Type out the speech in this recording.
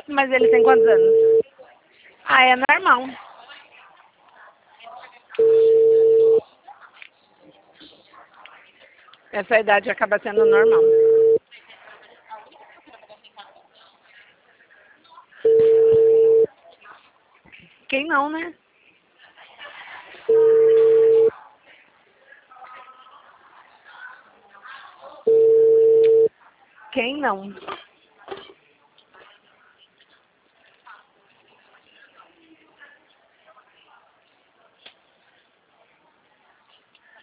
Mas ele tem quantos anos? Ah, é normal. Essa idade acaba sendo normal. Quem não, né? Quem não?